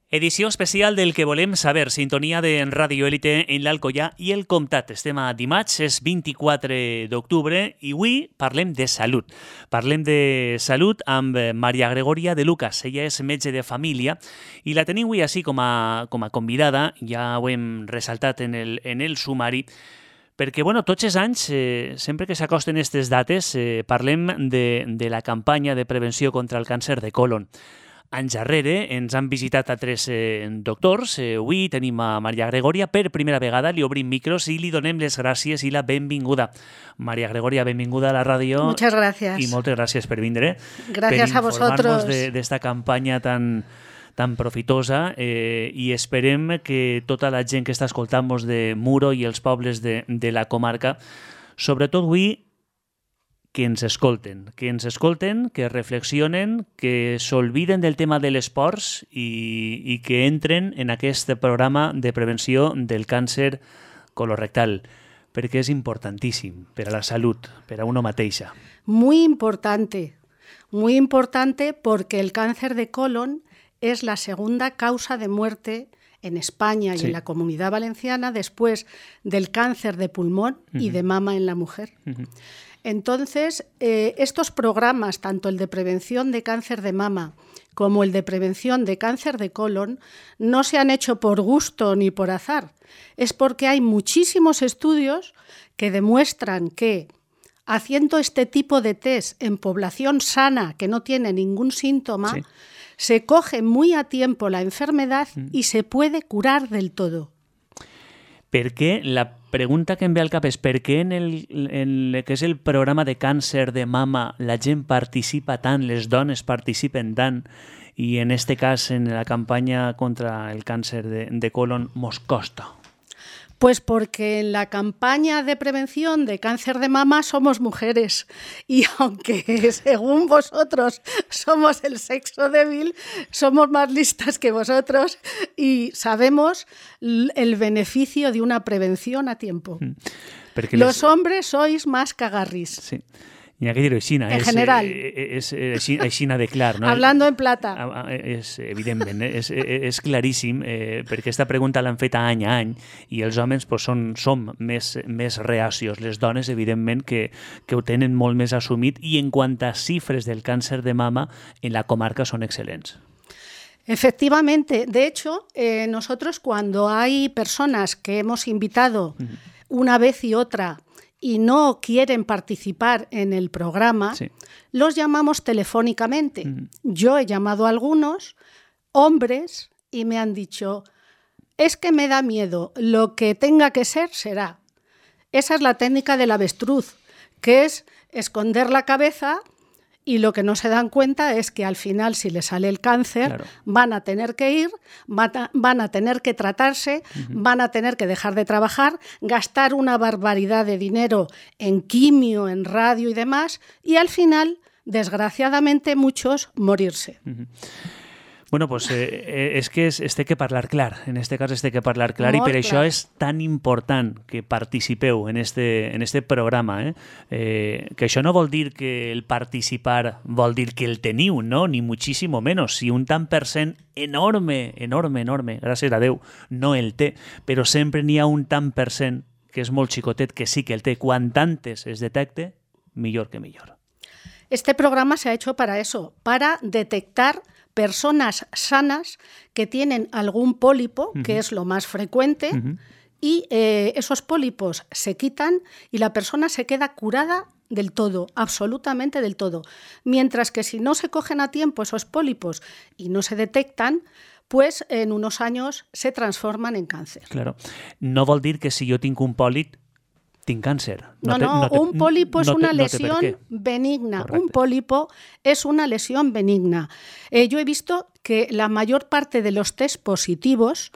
Edició especial del que volem saber, sintonia de Ràdio Élite en l'Alcoià i el Comtat. Estem a dimarts, és 24 d'octubre i avui parlem de salut. Parlem de salut amb Maria Gregoria de Lucas. Ella és metge de família i la tenim avui així com a convidada, ja ho hem ressaltat en el sumari, perquè tots els anys, sempre que s'acosten aquestes dates, parlem de la campanya de prevenció contra el càncer de colon. Anys darrere ens han visitat altres doctors. Avui tenim a Maria Gregoria. Per primera vegada li obrim micros i li donem les gràcies i la benvinguda. Maria Gregoria, benvinguda a la ràdio. Muchas gracias. I moltes gràcies per vindre. Gracias a vosotros. Per informarnos d'esta campanya tan profitosa i esperem que tota la gent que està escoltant-nos de Muro i els pobles de la comarca, sobretot avui, que ens escolten, que reflexionen, que s'olviden del tema de l'esports i que entren en aquest programa de prevenció del càncer colorectal, perquè és importantíssim per a la salut, per a una mateixa. Muy importante porque el cáncer de colon es la segunda causa de muerte en España y en la Comunidad Valenciana después del cáncer de pulmón y de mama en la mujer. Entonces, estos programas, tanto el de prevención de cáncer de mama como el de prevención de cáncer de colon, no se han hecho por gusto ni por azar. Es porque hay muchísimos estudios que demuestran que haciendo este tipo de test en población sana que no tiene ningún síntoma, se coge muy a tiempo la enfermedad y se puede curar del todo. Perquè la pregunta que em ve al cap és per què en el que és el programa de càncer de mama la gent participa tant, les dones participen tant, i en este cas en la campanya contra el càncer de colon mos costa? Pues porque en la campaña de prevención de cáncer de mama somos mujeres y aunque según vosotros somos el sexo débil, somos más listas que vosotros y sabemos el beneficio de una prevención a tiempo. Los hombres sois más cagarris. Sí. N'hi ha que dir-ho així. En general. És així de clar. No? Hablando en plata. Evidentment, és claríssim, perquè aquesta pregunta l'han fet any a any i els homes som més reacios. Les dones, evidentment, que ho tenen molt més assumit i en quant a xifres del càncer de mama, en la comarca són excel·lents. Efectivamente. De hecho, nosotros cuando hay personas que hemos invitado una vez y otra y no quieren participar en el programa, los llamamos telefónicamente. Yo he llamado a algunos hombres y me han dicho, es que me da miedo, lo que tenga que ser, será. Esa es la técnica del avestruz, que es esconder la cabeza y lo que no se dan cuenta es que al final, si les sale el cáncer, van a tener que ir, van a tener que tratarse, van a tener que dejar de trabajar, gastar una barbaridad de dinero en quimio, en radio y demás, y al final, desgraciadamente, muchos morirse. Bueno, pues és que es té que parlar clar, en aquest cas es té que parlar clar i per això és tan important que participeu en este programa. Que això no vol dir que el participar vol dir que el teniu, no? Ni muchísimo menos. Si un tant per cent enorme, gràcies a Déu, no el té, però sempre n'hi ha un tant per cent que és molt xicotet que sí que el té. Quan antes es detecte, millor que millor. Este programa se ha hecho para eso, para detectar personas sanas que tienen algún pólipo, que es lo más frecuente, y esos pólipos se quitan y la persona se queda curada del todo, absolutamente del todo. Mientras que si no se cogen a tiempo esos pólipos y no se detectan, pues en unos años se transforman en cáncer. Claro. No vol dir que si jo tinc un pòlip tinc càncer. Un pólipo es una lesión benigna. Correcte. Un pólipo es una lesión benigna. Yo he visto que la mayor parte de los test positivos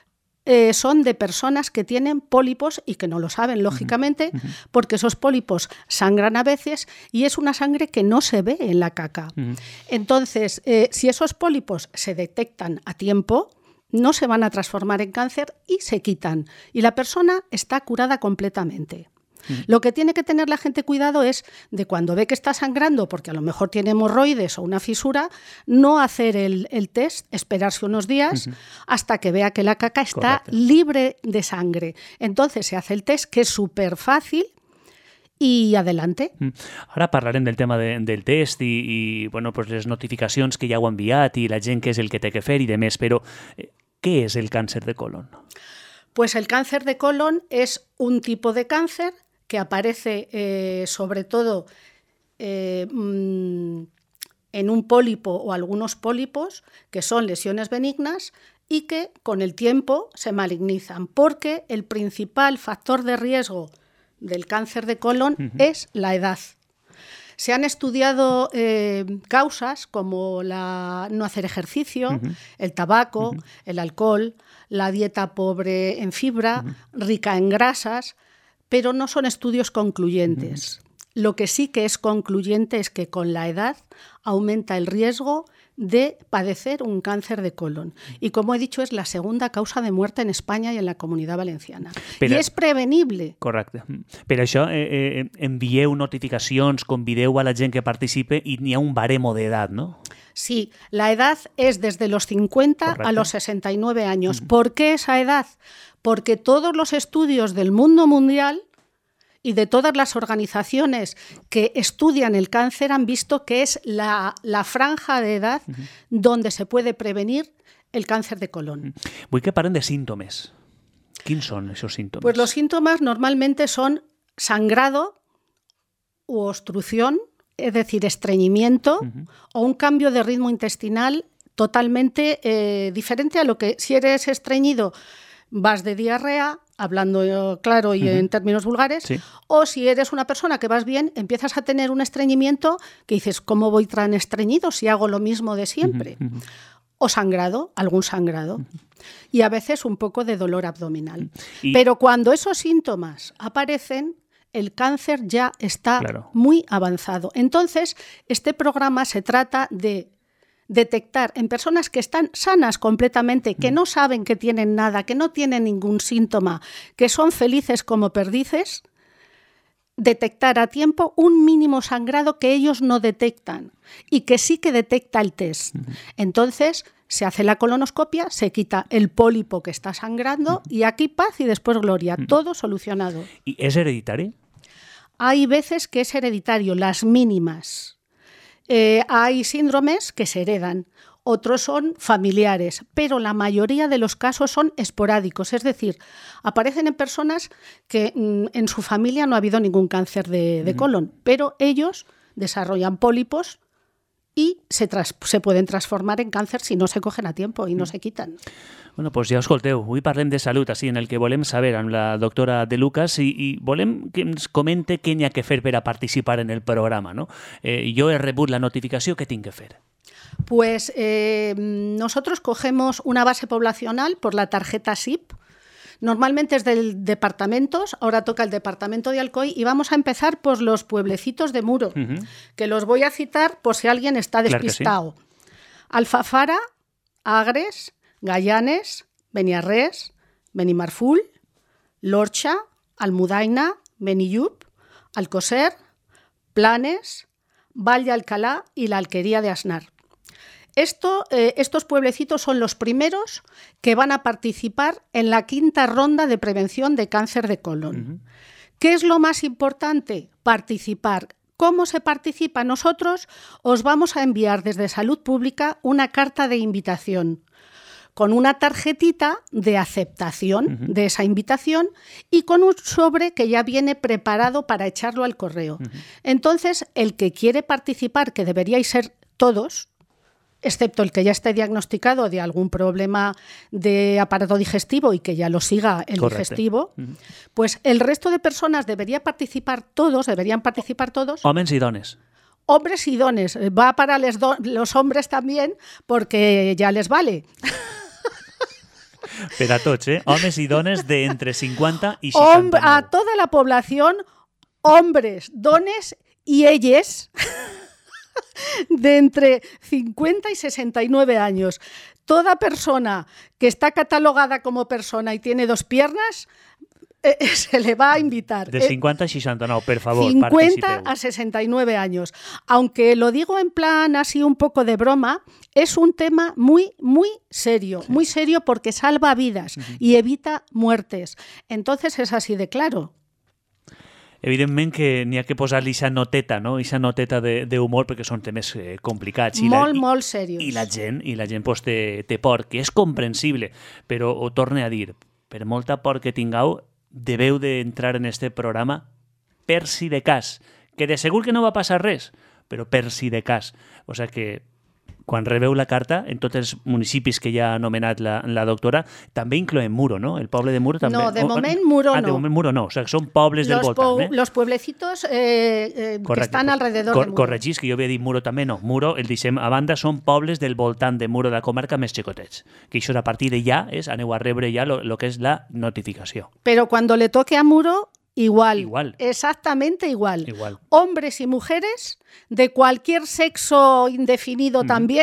son de personas que tienen pólipos y que no lo saben, lógicamente, porque esos pólipos sangran a veces y es una sangre que no se ve en la caca. Entonces, si esos pólipos se detectan a tiempo, no se van a transformar en cáncer y se quitan. Y la persona está curada completamente. Lo que tiene que tener la gente cuidado es de cuando ve que está sangrando, porque a lo mejor tiene hemorroides o una fisura, no hacer el test, esperarse unos días hasta que vea que la caca está libre de sangre. Entonces se hace el test, que es súper fácil, i adelante. Ara parlarem del tema del test i bueno, pues les notificacions que ja heu enviat i la gent que és el que té que fer i demés, però què és el càncer de colon? Pues el cáncer de colon es un tipo de cáncer que aparece sobre todo en un pólipo o algunos pólipos, que son lesiones benignas y que con el tiempo se malignizan, porque el principal factor de riesgo del cáncer de colon es la edad. Se han estudiado causas como no hacer ejercicio, el tabaco, el alcohol, la dieta pobre en fibra, rica en grasas, pero no son estudios concluyentes. Lo que sí que es concluyente es que con la edad aumenta el riesgo de padecer un cáncer de colon. Y como he dicho, es la segunda causa de muerte en España y en la Comunidad Valenciana. I és prevenible. Correcte. Per això envieu notificacions, convideu a la gent que participe i n'hi ha un baremo d'edat, ¿no? Sí, la edad es desde los 50 a los 69 años. ¿Por qué esa edad? Porque todos los estudios del mundo mundial y de todas las organizaciones que estudian el cáncer han visto que es la franja de edad donde se puede prevenir el cáncer de colon. Vull que parlem de símptomes. Quins són esos síntomas? Pues los síntomas normalmente son sangrado u obstrucción, es decir, estreñimiento, o un cambio de ritmo intestinal totalmente diferente a lo que si eres estreñido vas de diarrea, hablando claro y en términos vulgares, sí. O si eres una persona que vas bien, empiezas a tener un estreñimiento que dices, ¿cómo voy tan estreñido si hago lo mismo de siempre? O sangrado, algún sangrado. Y a veces un poco de dolor abdominal. Pero cuando esos síntomas aparecen, el cáncer ya está muy avanzado. Entonces, este programa se trata de detectar en personas que están sanas completamente, que no saben que tienen nada, que no tienen ningún síntoma, que son felices como perdices, detectar a tiempo un mínimo sangrado que ellos no detectan y que sí que detecta el test. Entonces se hace la colonoscopia, se quita el pólipo que está sangrando y aquí paz y después gloria, todo solucionado. ¿Y es hereditario? Hay veces que es hereditario, las mínimas. Hay síndromes que se heredan, otros son familiares, pero la mayoría de los casos son esporádicos, es decir, aparecen en personas que en su familia no ha habido ningún cáncer de colon, pero ellos desarrollan pólipos y se pueden transformar en cáncer si no se cogen a tiempo y no se quitan. Bueno, doncs ja escolteu, avui parlem de salut, així, en el que volem saber amb la doctora De Lucas i volem que ens comente què n'hi ha que fer per a participar en el programa, ¿no? Jo he rebut la notificació, què tinc que fer? Pues nosotros cogemos una base poblacional por la tarjeta SIP. Normalmente es del departamentos, ahora toca el departamento de Alcoy y vamos a empezar por los pueblecitos de Muro, que los voy a citar por si alguien está despistado. Claro que sí. Alfafara, Agres, Gallanes, Beniarrés, Benimarfull, Lorcha, Almudaina, Benillup, Alcoser, Planes, Vall de Alcalá y la Alquería de Asnar. Estos pueblecitos son los primeros que van a participar en la 5ª ronda de prevención de cáncer de colon. ¿Qué es lo más importante? Participar. ¿Cómo se participa? Nosotros os vamos a enviar desde Salud Pública una carta de invitación con una tarjetita de aceptación de esa invitación y con un sobre que ya viene preparado para echarlo al correo. Entonces, el que quiere participar, que deberíais ser todos, excepto el que ya esté diagnosticado de algún problema de aparato digestivo y que ya lo siga el digestivo, pues el resto de personas deberían participar todos. Hombres y dones. Hombres y dones. Va para los hombres también porque ya les vale. Per a tots, homes y dones de entre 50 y 69. A toda la población, hombres, dones y ellas de entre 50 y 69 años. Toda persona que está catalogada como persona y tiene 2 piernas se le va a invitar. De 50 a 69, por favor, 50 participeu. a 69 años. Aunque lo digo en plan así un poco de broma, es un tema muy, muy serio. Muy serio porque salva vidas y evita muertes. Entonces es así de claro. Evidentment que n'hi ha que posar-li aquesta noteta, no? Aquesta noteta d'humor, perquè són temes complicats. Molt serios. I la gent pues, té por, que és comprensible, però ho torne a dir, per molta por que tingueu, deveu d'entrar en este programa per si de cas, que de segur que no va passar res, però per si de cas. O sigui que quan rebeu la carta, en tots els municipis que ja ha anomenat la doctora, també incloen Muro, no? El poble de Muro també. No, de moment Muro no. De moment Muro no, o sigui, són pobles del voltant. Los pueblecitos que estan alrededor de Muro. Corregís, que jo havia dit Muro també, no. Muro, el deixem a banda, són pobles del voltant de Muro, de la comarca més xicotets. Que això a partir de ja aneu a rebre ja lo que és la notificació. Pero cuando le toque a Muro, igual. Exactamente igual. Hombres y mujeres de cualquier sexo indefinido también,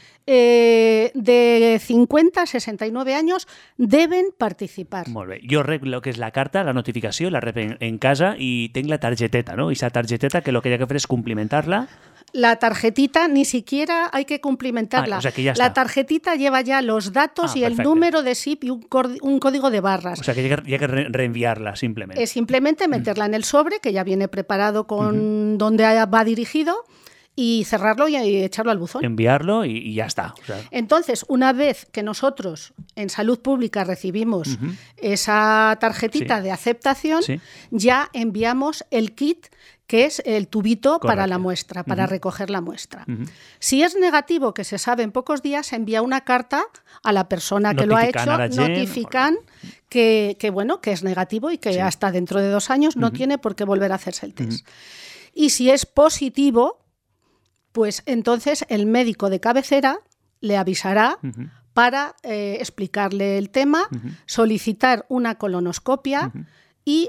de 50 a 69 años, deben participar. Molt bé. Jo rep el que és la carta, la notificació, la rep en casa i tinc la targeteta, no? I esa targeteta que lo que hi ha que fer és cumplimentar-la. La tarjetita ni siquiera hay que cumplimentarla. O sea que ya la está. tarjetita lleva ya los datos y perfecte. el número de SIP y un código de barras. O sea que hi ha que reenviar-la, simplement. Es simplemente meterla en el sobre, que ya viene preparado con donde va dirigido, y cerrarlo y echarlo al buzón. Enviarlo y ya está. O sea. Entonces, una vez que nosotros en Salud Pública recibimos esa tarjetita de aceptación, ya enviamos el kit, que es el tubito para la muestra, para recoger la muestra. Si es negativo, que se sabe en pocos días, se envía una carta a la persona que lo ha hecho, notifican que es negativo y que hasta dentro de 2 años no tiene por qué volver a hacerse el test. Y si es positivo, pues entonces el médico de cabecera le avisará para explicarle el tema, solicitar una colonoscopia y,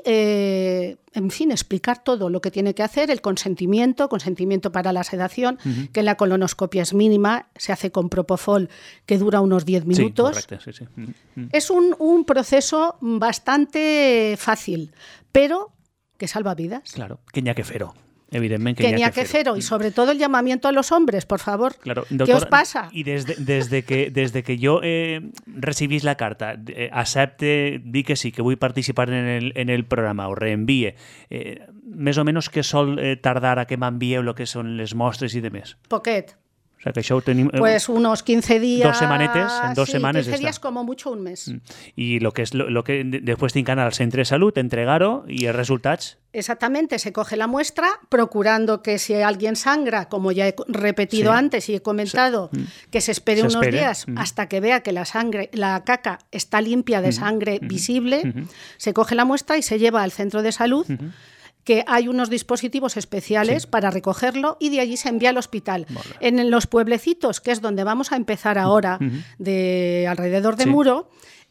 en fin, explicar todo lo que tiene que hacer, el consentimiento para la sedación, que la colonoscopia es mínima, se hace con propofol, que dura unos 10 minutos. Sí, correcte, sí. Es un proceso bastante fácil, pero que salva vidas. Claro, que n'hi ha que fer-ho. Evidentment que n'hi ha que fer-ho, y sobre todo el llamamiento a los hombres, por favor. Claro, doctor, ¿qué os pasa? Y desde que yo recibís la carta, acepte, di que sí, que vull participar en el programa, o reenvíe, més o menys que sol tardar a que m'envieu el que són les mostres i demés? Poquet. O sea, que això ho tenim... Pues unos 15 días... 2 semanetes, en 2 semanas 15 días como mucho, un mes. Y lo que después tinc que anar al centre de salut, entregar-ho y els resultats... Exactamente, se coge la muestra procurando que si alguien sangra, como ya he repetido antes y he comentado, que se espere unos días hasta que vea que la caca está limpia de sangre visible, se coge la muestra y se lleva al centro de salud, que hay unos dispositivos especiales para recogerlo y de allí se envía al hospital. En los pueblecitos, que es donde vamos a empezar ahora, de alrededor de Muro,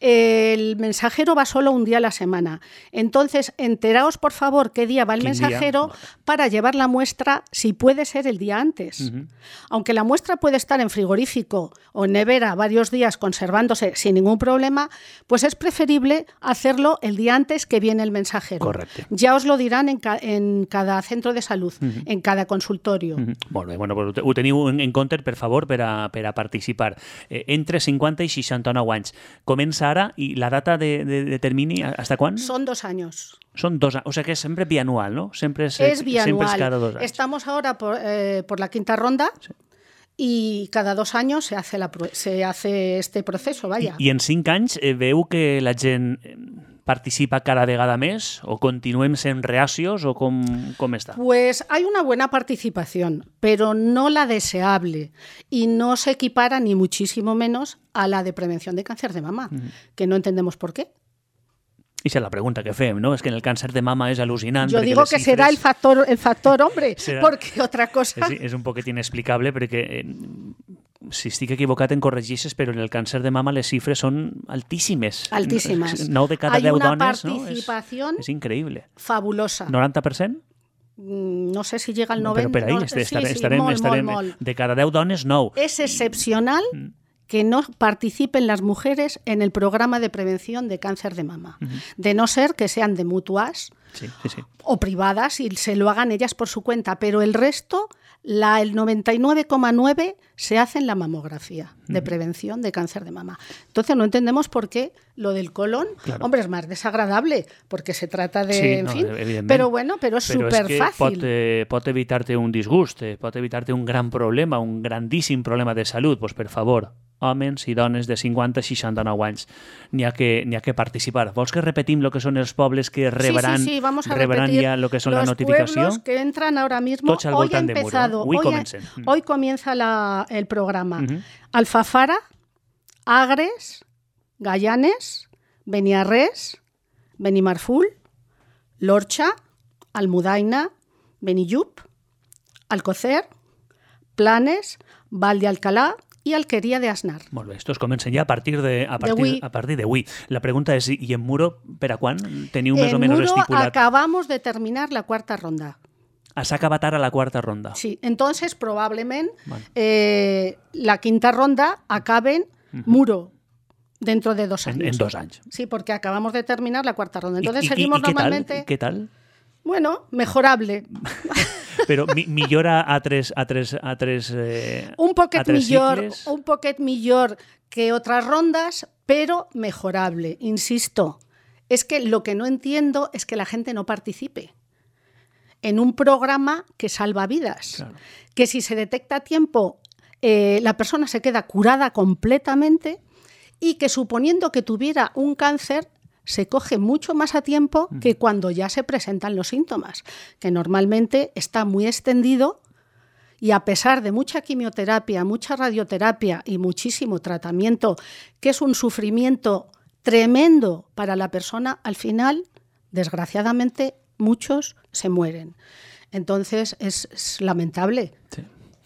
el mensajero va solo un día a la semana. Entonces, enteraos, por favor, qué día va el mensajero para llevar la muestra, si puede ser el día antes. Aunque la muestra puede estar en frigorífico o en nevera varios días conservándose sin ningún problema, pues es preferible hacerlo el día antes que viene el mensajero. Correcte. Ya os lo dirán en cada centro de salud, en cada consultorio. Molt bé, bueno, però ho teniu en compte, per favor, per a participar. Entre 50 i 69 anys. Comença ara, i la data de termini, ¿hasta quan? Son 2 años. Son 2 años, o sea que es siempre bianual, ¿no? Siempre es bianual. Siempre es cada 2 años. Estamos ahora por la 5ª ronda y cada 2 años se hace este proceso, vaya. I en 5 anys veu que la gent participa cada vegada més o continuem sent reacios o com està? Pues hay una buena participación, pero no la deseable y no se equipara ni muchísimo menos a la de prevención de cáncer de mama, que no entendemos por qué. Esa es la pregunta que fem, ¿no? Es que en el cáncer de mama es alucinant. Yo digo que será el factor hombre, porque otra cosa... És un poquet inexplicable perquè, si estic equivocat en corregixes, però en el càncer de mama les xifres són altíssimes. Altíssimes. 9 de cada 10 dones, ¿no? Participación és increïble. Fabulosa. 90%? No sé si llega al 90%. Però per ahí estarem molt. de cada 10 dones, 9. Es excepcional que no participen las mujeres en el programa de prevención de cáncer de mama, de no ser que sean de mutuas o privadas y se lo hagan ellas por su cuenta, pero el resto, el 99,9% se hace en la mamografía de prevención de cáncer de mama. Entonces no entendemos por qué lo del colon, hombre, es más desagradable, porque se trata de, pero bueno, pero és superfàcil. Pot evitar-te un disgust, pot evitar-te un gran problema, un grandíssim problema de salut, doncs per favor, homes i dones de 50 a 69 anys, n'hi ha que participar. Vols que repetim el que són els pobles que rebran ja el que són la notificació? Los pueblos que entran ahora mismo, hoy ha empezado, hoy comienza el programa. Alfafara, Agres, Gallanes, Beniarrés, Benimarfull, l'Orxa, Almudaina, Benillup, Alcocer, Planes, Val de Alcalá i Alqueria de Asnar. Molt bé, estos comencen ja a partir d'avui. La pregunta és, i en Muro, per a quan? Teniu més o menys estipulat? En Muro acabamos de terminar la cuarta ronda. Has acabat ara la cuarta ronda. Sí, entonces probablemente la quinta ronda acabe en Muro dentro de 2 años. En 2 anys. Sí, porque acabamos de terminar la cuarta ronda. Entonces seguimos normalmente... ¿Qué tal? Bueno, mejorable. Però millora a tres un poquet millor que otras rondas, pero mejorable, insisto. Es que lo que no entiendo es que la gente no participe en un programa que salva vidas. Claro. Que si se detecta a tiempo, la persona se queda curada completamente y que suponiendo que tuviera un cáncer, se coge mucho más a tiempo que cuando ya se presentan los síntomas, que normalmente está muy extendido y a pesar de mucha quimioterapia, mucha radioterapia y muchísimo tratamiento, que es un sufrimiento tremendo para la persona, al final, desgraciadamente, muchos se mueren. Entonces, es lamentable. Sí.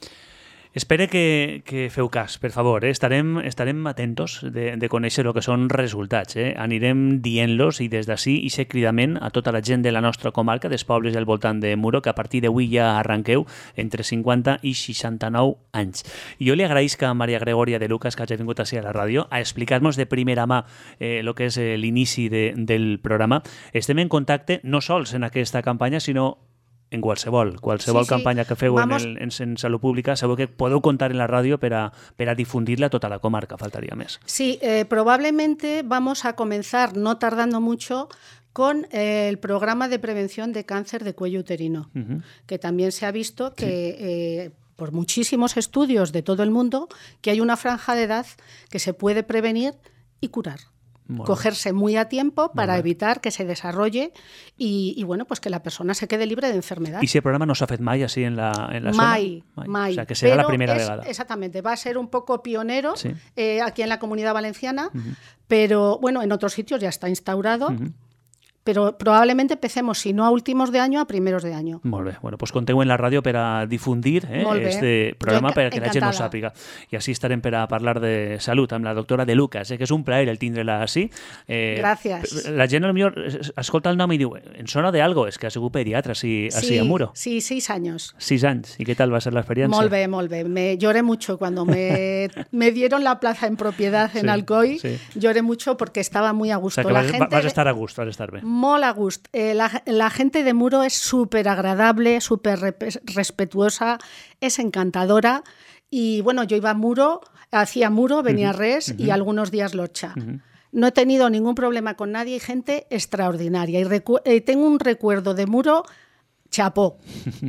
Espere que feu cas, per favor. Estarem atentos de conèixer el que són resultats. Anirem dient-los i des d'ací i ser cridament a tota la gent de la nostra comarca, dels pobles al voltant de Muro, que a partir d'avui ja arranqueu entre 50 i 69 anys. Jo li agraïsc a Maria Gregòria de Lucas que hagi vingut així a la ràdio a explicar-nos de primera mà el que és l'inici del programa. Estem en contacte no sols en aquesta campanya, sinó en qualsevol campanya que feu en Salut Pública, sabeu que podeu contar en la ràdio per a difundir-la a tota la comarca, faltaria més. Sí, probablemente vamos a comenzar, no tardando mucho, con el programa de prevención de cáncer de cuello uterino, que también se ha visto que por muchísimos estudios de todo el mundo que hay una franja de edad que se puede prevenir y curar. Cogerse muy a tiempo para evitar que se desarrolle y bueno, pues que la persona se quede libre de enfermedad. ¿Y si el programa no s'ha fet mai així en la zona? Mai. O sea, que serà la primera vegada. Exactamente, va a ser un poco pionero aquí en la Comunidad Valenciana, pero bueno, en otros sitios ya está instaurado. Pero probablemente empecemos, si no a últimos de año, a primeros de año. Molt bé. Bueno, pues conteu en la ràdio per a difundir este programa perquè la gent no sàpiga. I així estarem per a parlar de salut amb la doctora de Lucas, que és un plaer el tindre-la així. Gràcies. La gent potser escolta el nom i diu, en sona de algo, és que ha sigut pediatra així a Muro. Sí, 6 años. 6 anys. I què tal va ser l'experiència? Molt bé, molt bé. Lloré mucho cuando me dieron la plaza en propiedad en Alcoi. Lloré mucho porque estaba muy a gusto. O sea, que vas a estar a gusto, vas a estar bé. Molt a gust. La gente de Muro es súper agradable, súper respetuosa, es encantadora. Y bueno, yo iba a Muro, hacía Muro, Beniarrés y algunos días l'Orxa. No he tenido ningún problema con nadie y gente extraordinaria. Y tengo un recuerdo de Muro xapó.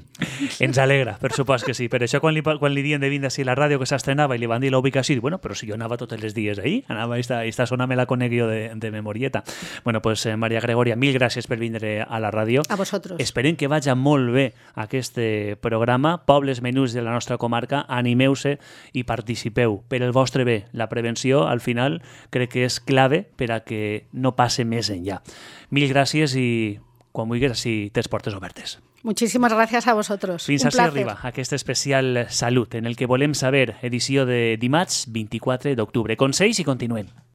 Ens alegra, per supost que sí. Per això quan li dien de vindre a la ràdio que s'estrenava i li van dir la ubicació, diu, bueno, però si jo anava tots els dies ahí, anava a esta zona, me la conec jo de memorieta. Bueno, pues Maria Gregòria, mil gràcies per vindre a la ràdio. A vosaltres. Esperem que vagi molt bé aquest programa. Pobles menuts de la nostra comarca, animeu-se i participeu per el vostre bé. La prevenció, al final, crec que és clave per a que no passe més enllà. Mil gràcies i quan vulguis, si tens portes obertes. Muchísimas gracias a vosotros. Fins així arriba aquest especial Salut, en el que volem saber, edició de dimarts 24 d'octubre. Consells i continuem.